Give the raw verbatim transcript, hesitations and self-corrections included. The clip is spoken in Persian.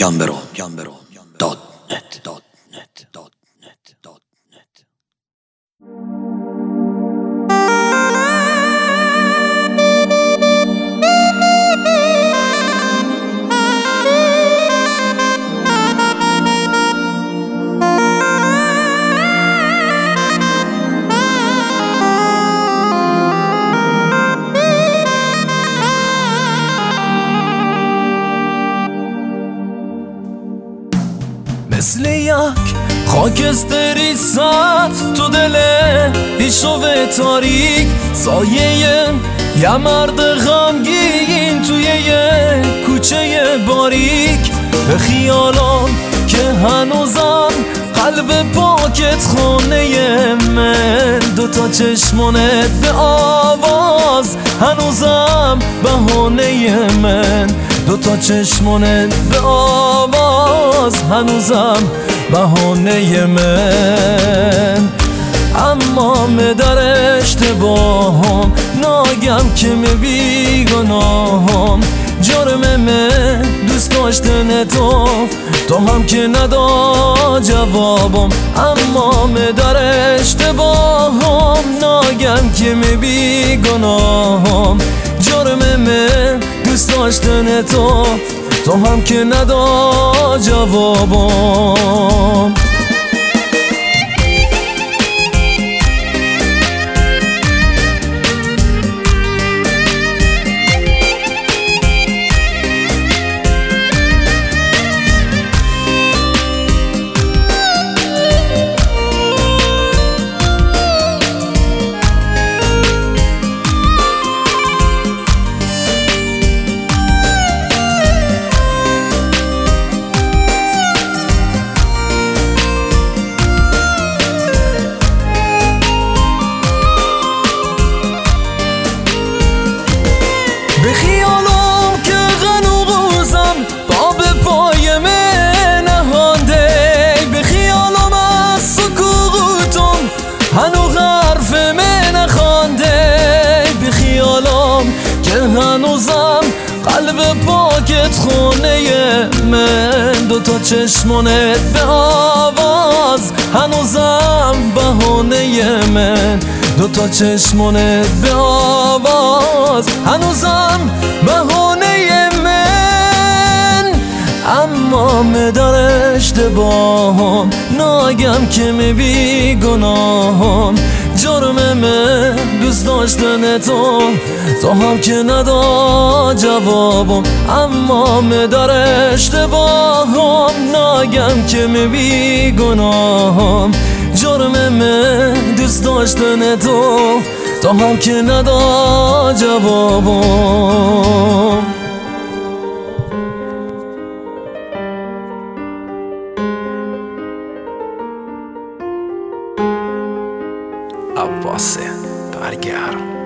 گمبرو گمبرو دات نت دات نت دات نت دات نت. مثل یک خاکستری سد تو دل هیچ شو تاریک، سایه یه مرد غمگین توی یه کوچه باریک. به خیالام که هنوزم قلب پاکت خونه من، دوتا چشمانت به آواز هنوزم بهانه من، دوتا چشمانت به آواز هنوزم بهانه من. اما در اشتباهم ناگم که می بیگناهم، جرم من دوست داشتن تو تو هم که ندا جوابم. اما در اشتباهم ناگم که می بیگناهم، جرم من دوست داشتن تو تو هم که ندا جوابم. به خیالم که غنوغوزم پا به پای من نهانده، به خیالم از سکوتم هنو حرف من نخوانده، به خیالم که هنوزم قلب پاکت خونه من، دوتا چشمانت به آواز هنوزم بهانه من، دوتا چشمانت به آواز هنوزم بهانه من. اما در اشتباهم ناگم که می بیگناهم، جرم من دوست داشتن تو تو هم که ندا جوابم. اما در اشتباهم ناگم که می بیگناهم، جرم من دوست داشتن تو تو هم که ندا جوابم. عباس برگرم.